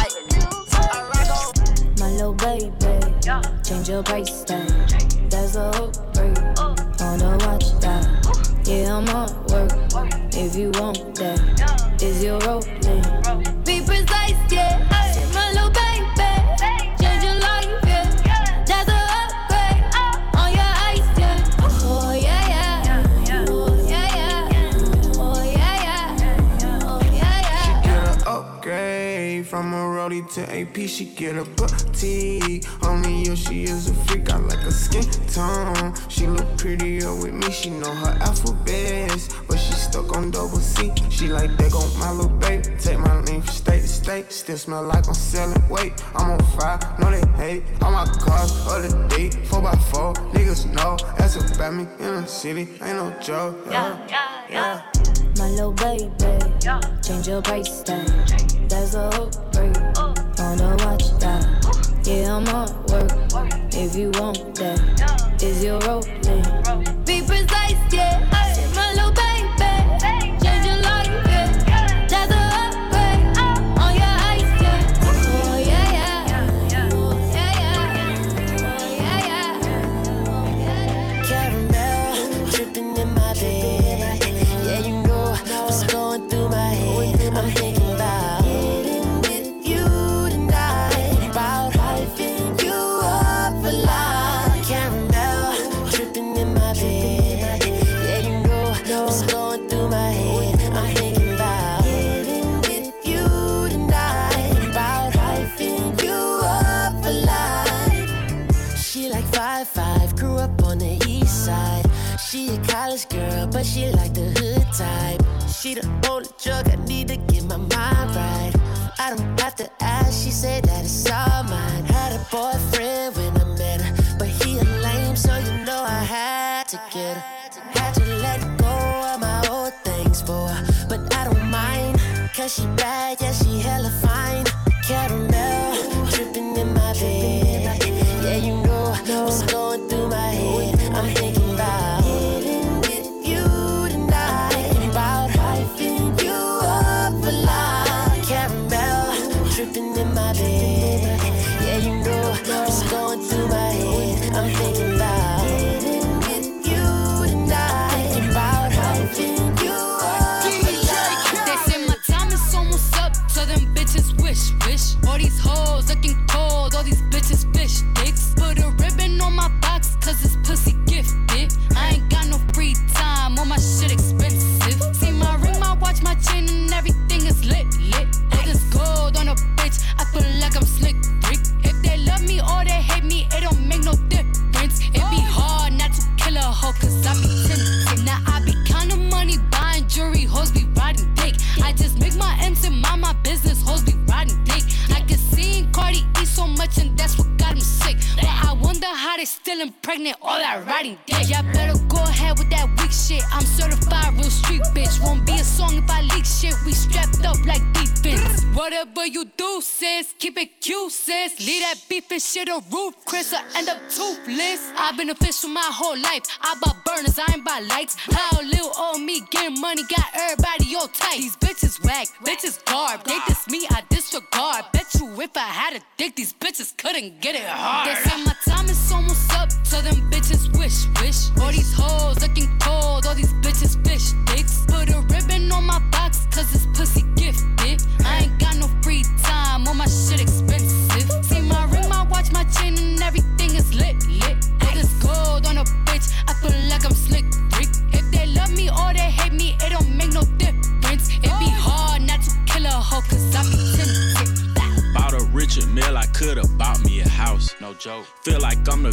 fight. My little baby, change your price tag. There's a hook break. Wanna watch that? Yeah, I'm on work. If you want that, is your role? Be precise, yeah. My little baby, change your life, yeah. That's a upgrade on your ice, yeah. Oh yeah. Oh yeah. Oh yeah. Oh yeah. She get an upgrade from a roadie to AP. She get a booty. Only you, she is a freak. I like her skin tone. She look prettier with me. She know her alphabets, but she stuck on double C. She like that on my little baby. Take my name from state to state. Still smell like I'm selling weight. I'm on fire, no they hate. All my cars of the day, 4x4. Niggas know that's about me in the city. Ain't no joke. Yeah. My little baby, change your price tag. There's a hook break. Wanna watch that? Yeah, I'm on work. If you want that, is your role? Be precise, yeah. My little baby, change your life, yeah. That's a upgrade on your ice, yeah. Oh yeah. Oh yeah. Caramel dripping in my bed. Yeah, you know what's going through my head. I'm thinking about getting with you tonight. About hyping you up a lot. Caramel dripping in my bed. Yeah, you know what's going through my head. I'm thinking about getting with you tonight. About hyping you up a lot. She like 5'5", grew up on the east side. She a college girl, but she like the hood type. She the only drug I need to get my mind right. I don't have to ask, she said that it's all mine. Had a boyfriend when I met her, but he a lame, so you know I had to get her. Had to let go of my old things for her, but I don't mind, cause she bad, yeah, she hella fine. Caramel dripping in my bed. Yeah, you know what's going through my head. I'm thinking about getting with you tonight. About hyping you up a lot. Caramel dripping in my bed. Yeah, you know what's going through my head. I'm thinking about getting with you tonight. About hyping you up a lot. They say my time is almost up, so them bitches wish. All these hoes looking cold, all these bitches fish dicks. Put a ribbon on my box, cause it's pussy gifted. I ain't got no free time, all my shit expensive. See my ring, my watch, my chain, and everything is lit. All this gold on a bitch, I feel like I'm slick Rick. If they love me or they hate me, it don't make no difference. It be hard not to kill a hoe, cause I be tempted. Now I be counting money, buying jewelry, hoes be riding dick. I just make my M's and mind my business, hoes be riding dick. I can see Cardi eat so much and that's what got him sick. But I wonder how they still impregnate all that riding dick. Y'all better go ahead with that weak shit. I'm certified real street bitch. Won't be a song if I leak shit. We strapped up like defense. Whatever you do, sis, keep it cute, sis. Leave that beef and shit a roof, Chris, or end up toothless. I've been official my whole life. I bought burners, I ain't buy lights. How little old me getting money got everybody all tight. These bitches whack, bitches garb. They diss me, I disregard. Bet you if I had a dick, these bitches couldn't get it hard. They say my time is almost up, so them bitches wish. All these hoes looking cold, all these bitches fish dicks. Put a ribbon on my box, cause it's pussy gifted. I ain't got no free time, all my shit expensive. See my ring, my watch, my chain, and everything is lit. All this gold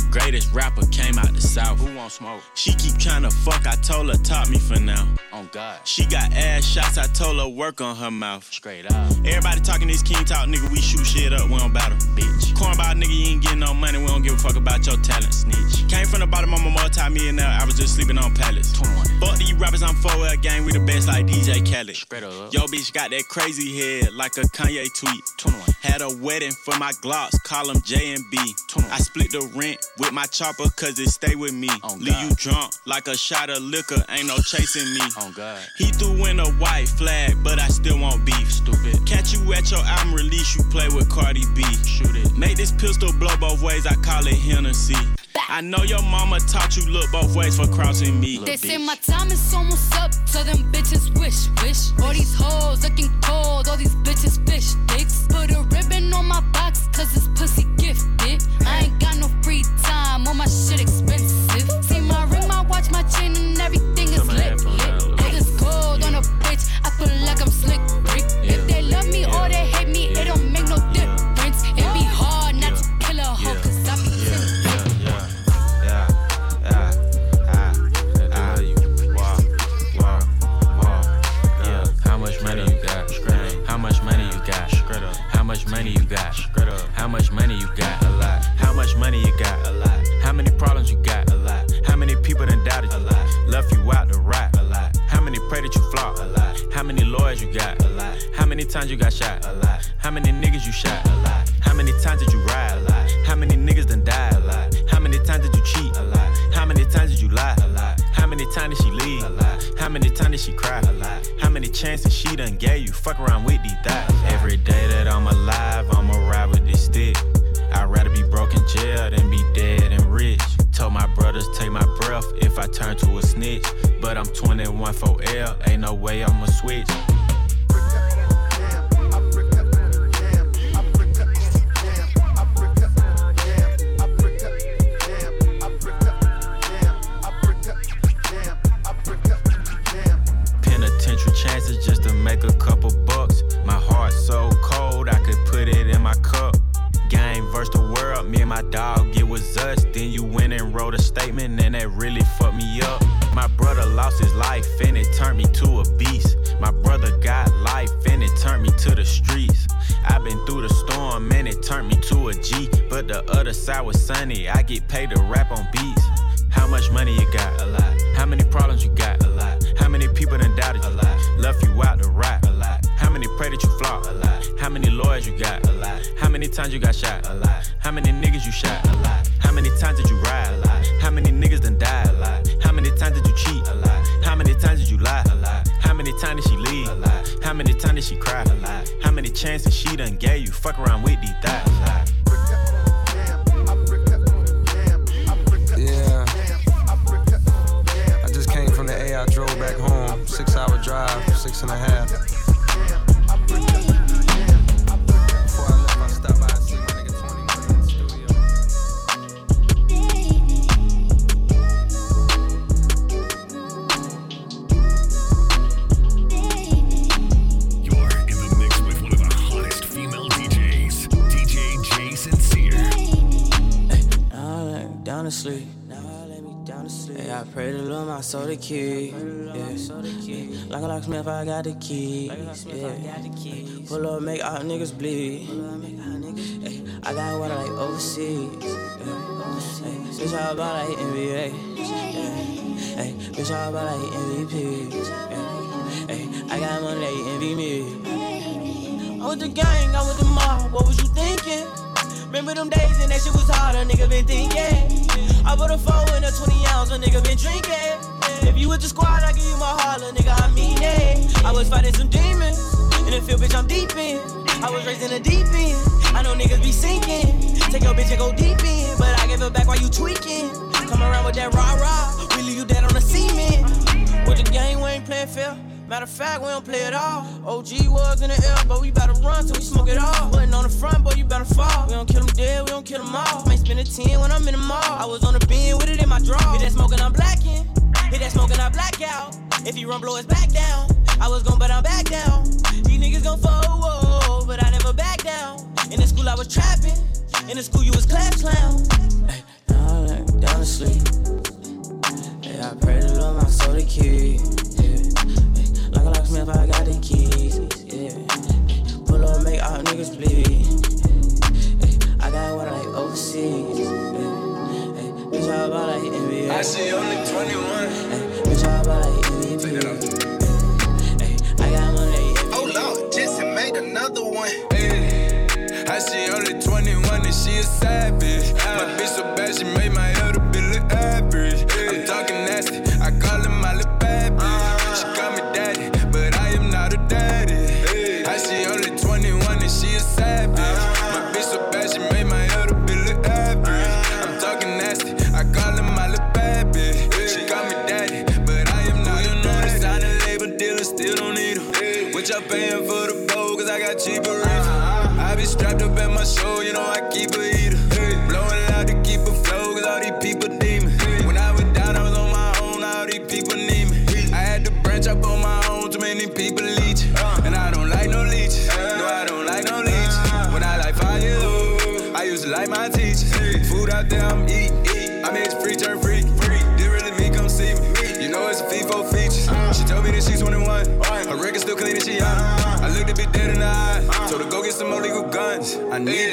Greatest rapper came out the South. Who want smoke? She keep tryna fuck, I told her top me for now. On God. She got ass shots, I told her work on her mouth. Straight up. Everybody talking this king talk, nigga, we shoot shit up, we don't battle, bitch. Cornball nigga, you ain't getting no money, we don't give a fuck about your talent, snitch. Came from the bottom, I'm a multi-millionaire, I was just sleeping on pallets. 21. Fuck these rappers, I'm 4L gang, we the best like DJ Khaled. Spread up. Yo, bitch got that crazy head like a Kanye tweet. 21. Had a wedding for my Glocks, call them J and B. 21. I split the rent with my chopper cause it stay with me. Leave you drunk like a shot of liquor, ain't no chasing me. On God. He threw in a white flag, but I still want beef. Stupid. Catch you at your album release, you play with Cardi B. Shoot it. Make this pistol blow both ways, I call it Hennessy. I know your mama taught you look both ways for crossing me. They say my time is almost up, so them bitches wish. All these hoes looking cold, all these bitches fish dicks. Put a ribbon on my box, cause it's pussy gifted. I ain't got no free time, all my shit expensive. See my ring, my watch, my chain, and everything is lit. All this gold on a bitch, I feel like I'm slick Rick. If they love me or they hate me, it don't make no difference. It be hard not to kill a hoe, cause I be How much money you got? How much money you got? How much money you got? How much money you got? A lot. How much money you got? A lot. How many problems you got? A lot. How many people done doubted you? A lot. Left you out to rot? A lot. How many pray that you flop? A lot. How many lawyers you got? A lot. How many times you got shot? A lot. How many niggas you shot? A lot. How many times did you ride? A lot. How many niggas done died? A lot. How many times did you cheat? A lot. How many times did you lie? A lot. How many times did she leave? A lot. How many times did she cry? A lot. How many chances she done gave you? Fuck around with these thighs. Every day that I'm alive, I'ma ride with this stick. I'd rather be broke in jail than be dead and rich. Told my brothers take my breath if I turn to a snitch. But I'm 21 for L, ain't no way I'ma switch. Penitentiary chances just to make a couple bucks. My heart so cold, I could put it in my cup. Game versus the world, me and my dog, it was us. Then you went and wrote a statement and that really fucked me up. My brother lost his life and it turned me to a beast. My brother got life and it turned me to the streets. I've been through the storm and it turned me to a G. But the other side was sunny, I get paid to rap on beats. How much money you got? A lot. How many problems you got? A lot. How many people done doubted you? A lot. Left you out to rot? A lot. How many pray that you flop? A lot. How many lawyers you got? A lot. How many times you got shot? A lot. How many niggas you shot? A lot. How many times did you ride? A lot. How many niggas done died? A lot. How many times did you cheat? A lot. How many times did you lie? A lot. How many times did she leave? A lot. How many times did she cry? A lot. How many chances she done gave you? Fuck around with these thighs. Yeah. I just came from the A, I drove back home. 6-hour drive, 6.5. Before I left, I stopped by and see my nigga 21 in the studio. You're in the mix with one of the hottest female DJs, DJ J Sincere. Now I let me down to sleep. Hey, I pray to Lord my soul to keep. Yeah. Like a locksmith, I got the keys. Yeah. Pull up, make all niggas bleed. Hey, I got water like overseas. Hey, bitch, all about like NBA. Hey, bitch, all about like MVP. Hey, I got money, they envy me. I'm with the gang, I'm with the mob. What was you thinking? Remember them days and that shit was hard, a nigga been thinking. I put a 4 in a 20 ounce, a nigga been drinking. If you with the squad, I give you my heart, a nigga, I mean it. I was fighting some demons, in the field, bitch, I'm deep in. I was raised in the deep end, I know niggas be sinking. Take your bitch and go deep in, but I give it back while you tweaking. Come around with that rah-rah, we leave you dead on the cement. With the game, we ain't playing fair. Matter of fact, we don't play it all. OG was in the air, but we bout to run till we smoke it all. Putting on the front, boy, you better fall. We don't kill them dead, we don't kill them all. Might spend a 10 when I'm in the mall. I was on the bin with it in my draw. Hit that smoking, I'm blacking. Hit that smoking, I black out. If he run, blow his back down. I was gon' but I'm back down. These niggas gon' fold, but I never back down. In the school, I was trapping. In the school, you was class clown. Hey, now I I see only 21. Bitch, I buy MVP. Take that off. I got money. Oh Lord, Jesse made another one. I see only 21 and she a savage. My bitch so bad she made my elder bill look average. I'm talking nasty, I call her my little bad bitch. She call me daddy, but I am not a daddy. I see only 21 and she a savage. My bitch so bad she made my elder bill look average. I'm talking nasty, I call her my little bad bitch. She call me daddy, but I am not a daddy. Sign a label dealer, still don't need her. What y'all paying for the bowl, cause I got cheaper reasons. I be strapped up at my show, you know I keep a heater. Blowing loud to keep a flow, cause all these people demon. When I was down, I was on my own, all these people need me. I had to branch up on my own, too many people leech. And I don't like no leeches, no I don't like no leeches. When I like fire, I used to like my teachers. Food out there I'm eating, I mean it's free turn freak. Didn't really me, come see me. You know it's a FIFO features. She told me that she's 21, her record still clean and she young. I looked a bit dead in the eye, told her go get some more legal guns. I need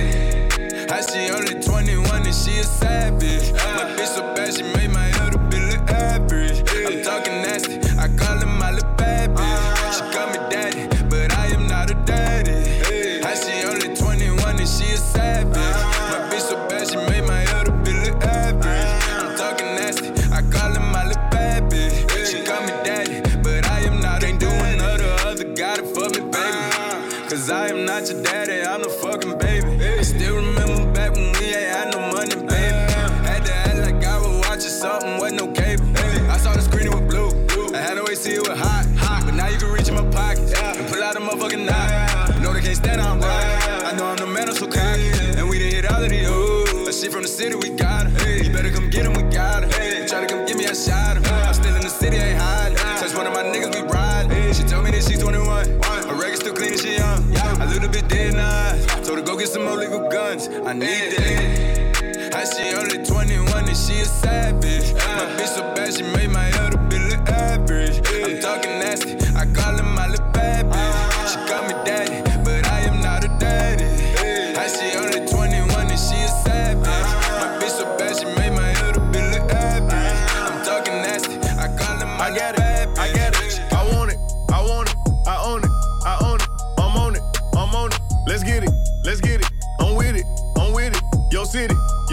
that. I see only 21 and she a savage. My bitch so bad she made my elder bill look average. I'm talking nasty, I call her my little bad bitch. She call me daddy, but I am not a daddy. I see only 21 and she a savage. My bitch so bad she made my elder bill look average. I'm talking nasty, I call her my little bad bitch. She call me daddy, but I am not. Ain't doing other got it for me, baby. Cause I am not your daddy, I'm the fucking baby. I still remember back when we ain't had no money, baby. Had to act like I was watching something, wasn't no cable. I saw the screen, it was blue. I had no way to see it was hot. But now you can reach in my pockets and pull out a motherfucking knife. You know they can't stand on right. I know I'm the man, I'm so cocky. And we done hit all of these hoes. She from the city, we got her. You better come get him, we got her. Try to come get me, I shot him. I'm still in the city, ain't hiding. Touch one of my niggas, we ride. She told me that she's 21. Her record still clean and she young. I looked a bit dead in the eyes. Told her go get some more legal guns. I need that. I see only 21 and she a savage. My bitch so bad she made my elder bill look average. I'm talking nasty, I call her my little bad bitch. She call me daddy, but I am not a daddy. I see only 21 and she a savage. My bitch so bad she made my elder bill look average. I'm talking nasty, I call her my little bad bitch. I get it, I want it, I want it, I own it, I own it, I'm on it, I'm on it. Let's get it, I'm with it, I'm with it. Yo city,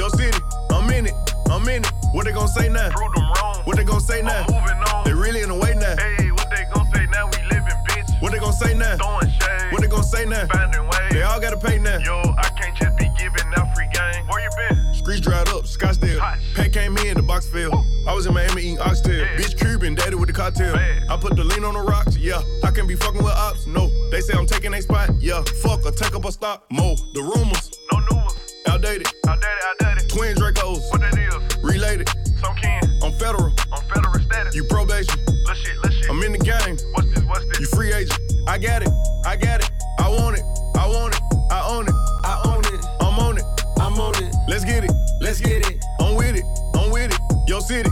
I'm in it, I'm in it. What they gon' say now? Prove them wrong. What they gon' say now? They really in the way now. Hey, what they gon' say now? We living, bitch. What they gon' say now? Throwing shade. What they gon' say now? Finding ways. They all gotta pay now. Yo, I can't just be giving out free game. Where you been? Streets dried up, Scottsdale. Pack came in, the box fell. I was in Miami eating oxtail. Yeah. Bitch Cuban, daddy with the cocktail. Man. I put the lean on the rocks, yeah. I can't be fucking with ops, no. They say I'm taking a spot, yeah. Fuck or take up a stop, mo. The rumors, no new ones. Outdated. Twin Dracos. What that is? Related. Some kin. I'm federal status. You probation. Let's shit. I'm in the game. What's this? You free agent. I got it. I want it. I own it. I'm on it. Let's get it. I'm with it. Yo city.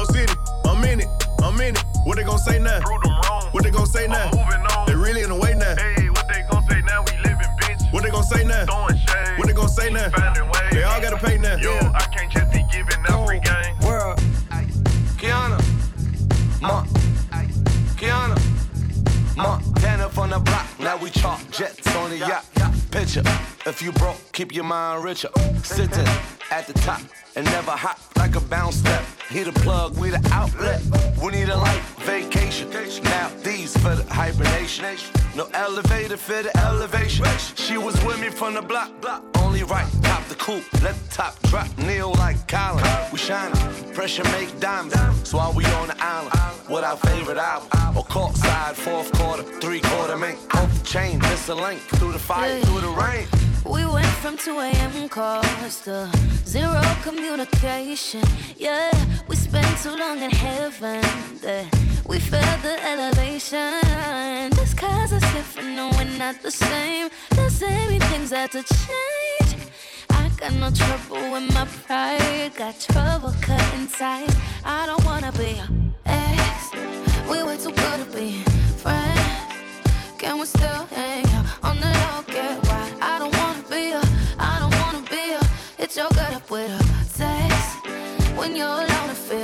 I'm in it. What they gon' say now? Prove them wrong. What they gon' say now? I'm moving on. They really in the way now. Hey, what they gon' say now? We living, bitch. What they gon' say now? Throwing shade. What they gon' say now? They all gotta pay now. Yo, I can't just be giving out free game. World. Kiana. Montana from the block. Now we chalk jets on the yacht. Picture. If you broke, keep your mind richer. Sitting at the top and never hop like a bounce step. He the plug, we the outlet. We need a life vacation. Now these for the hibernation. No elevator for the elevation. She was with me from the block. Only right, top the coupe. Let the top drop. Kneel like Colin. We shining. Pressure make diamonds. So while we on the island with our favorite album. Or court side, fourth quarter, 3/4 mink. Off the chain, miss a link. Through the fire, through the rain. We went from 2 a.m. calls to zero communication. Yeah, we spent too long in heaven. We felt the elevation. The skies are different, no, we're not the same. The same things had to change. I got no trouble with my pride. Got trouble cutting ties. I don't wanna be your ex. We were too good to be friends. Can we still hang out on the low? Get why I don't wanna be a, I don't wanna be a. Hit your gut up with a text when you're alone and feel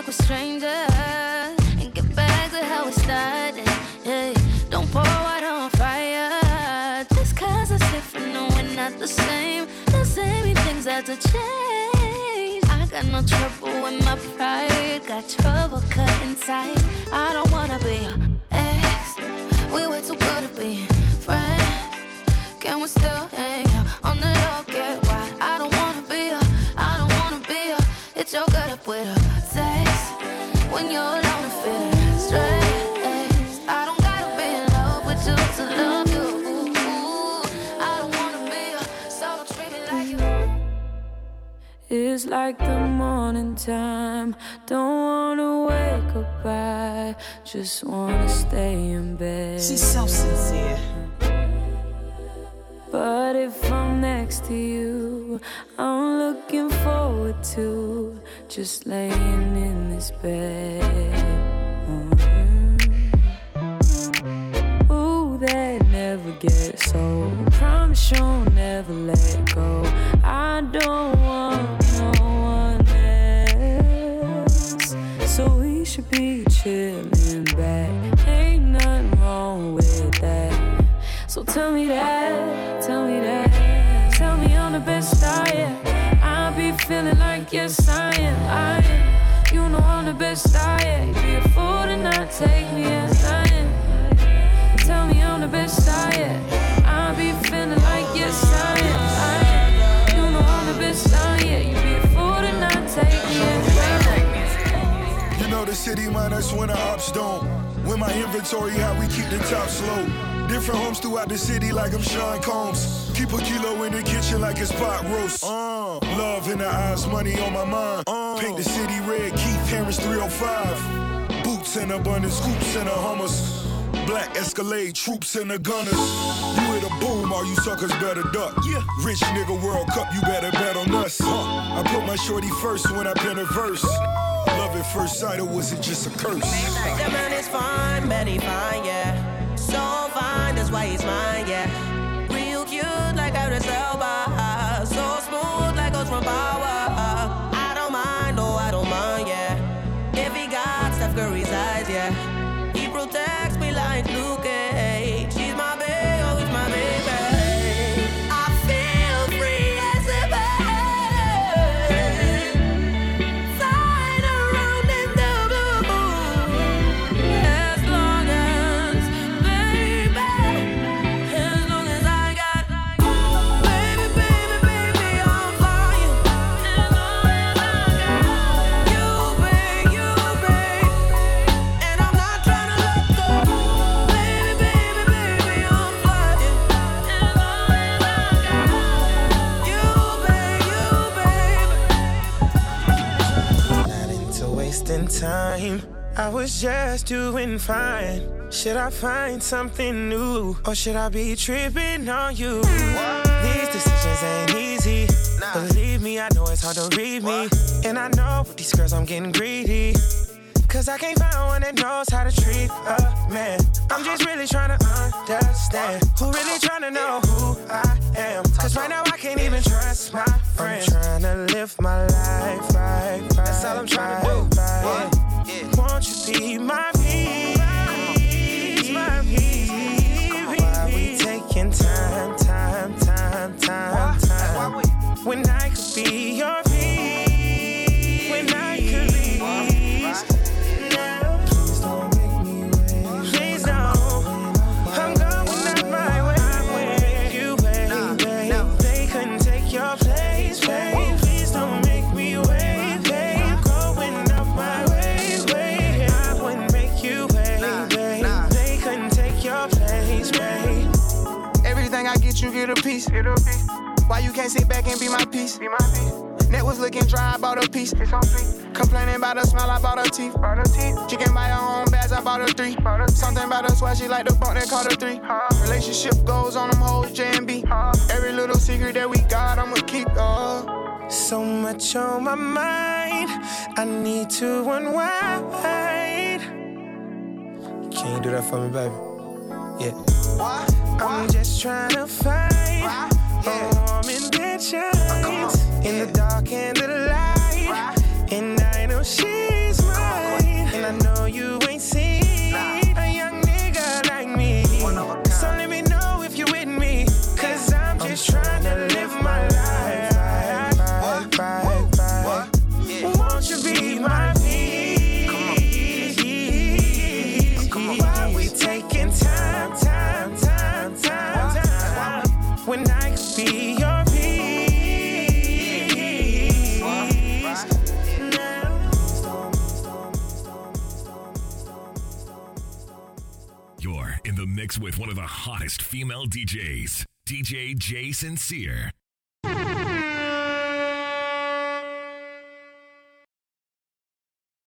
we're strangers and get back to how it started. Hey, don't pour water on fire. Just cause it's different, no, we're not the same. Doesn't mean things have to change. I got no trouble with my pride. Got trouble cutting ties. I don't wanna be your ex. We were too good to be friends. Can we still hang out on the low? Get why I don't wanna be a, I don't wanna be a. It's your gut up with a sex. When you're alone and feeling stressed, I don't gotta be in love with you to love you. I don't wanna be a, so treat me like you. It's like the morning time. Don't wanna wake up, I just wanna stay in bed. She's so sincere. But if I'm next to you, I'm looking forward to just laying in this bed. Ooh, that never gets old. Promise you'll never let go. I don't want no one else, so we should be chilling back. Ain't nothing wrong with that. So tell me that, tell me that. Tell me I'm the best I am. I be feeling like yes I am. You know I'm the best I am. Be a fool to not take me as I am. Tell me I'm the best I am. I be feeling like yes I am. You know I'm the best I am. You be a fool to not take me as I am. You know the city minus when the ops don't. When my inventory, how we keep the tops low. Different homes throughout the city like I'm Sean Combs. Keep a kilo in the kitchen like it's pot roast. Love in the eyes, money on my mind. Paint the city red, Keith Harris 305. Boots in abundance, scoops in the Hummers. Black Escalade, troops in the gunners. You hit a boom, all you suckers better duck. Yeah. Rich nigga World Cup, you better bet on us. I put my shorty first when I pen a verse. Love at first sight, or was it just a curse? That man is fine, man, he fine, yeah. So fine, that's why he's mine, yeah. Real cute like Idris Elba. So smooth like Ghost from Power. I don't mind, no, I don't mind, yeah. If he got Steph Curry's eyes, yeah. He protects me like Luke Cage. She's my babe, oh, he's my baby. I feel free as a bird. Flying around in the blue. As long as, baby, as long as I got, baby, baby, baby, I'm flying. As long as I got you, babe, and I'm not trying to let go. Baby, baby, baby, I'm flying. As long as I got you, babe. Not into wasting time. I was just doing fine. Should I find something new? Or should I be tripping on you? These decisions ain't easy. Believe me, I know it's hard to read me. And I know with these girls I'm getting greedy. Cause I can't find one that knows how to treat a man. I'm just really trying to understand. Who really trying to know who I am? Cause right now I can't even trust my friends. I'm trying to live my life right. That's all I'm trying to do. Right. Won't you be my peace? My peace. Why we taking time? When I could be your peace. When I could be. Please don't make me wait. Please don't. I'm going out my way. You wait. They couldn't take your place, babe. Please don't make me wait, babe. Going out my way. I wouldn't make you wait, babe. They couldn't take your place, babe. Everything I get, you get a piece. Why you can't sit back and be my piece? Net was looking dry, I bought a piece. Complaining about the smell, I bought her teeth. She can buy her own bags, I bought her 3. Something about her swag, she like the bump, that called her 3. Relationship goes on them hoes, J&B. Every little secret that we got, I'ma keep. So much on my mind, I need to unwind. Can you do that for me, baby? Yeah. I'm just trying to find a warm intentions in the dark and the light. And I know she's mine. You're in the mix with one of the hottest female DJs, DJ Jay Sincere.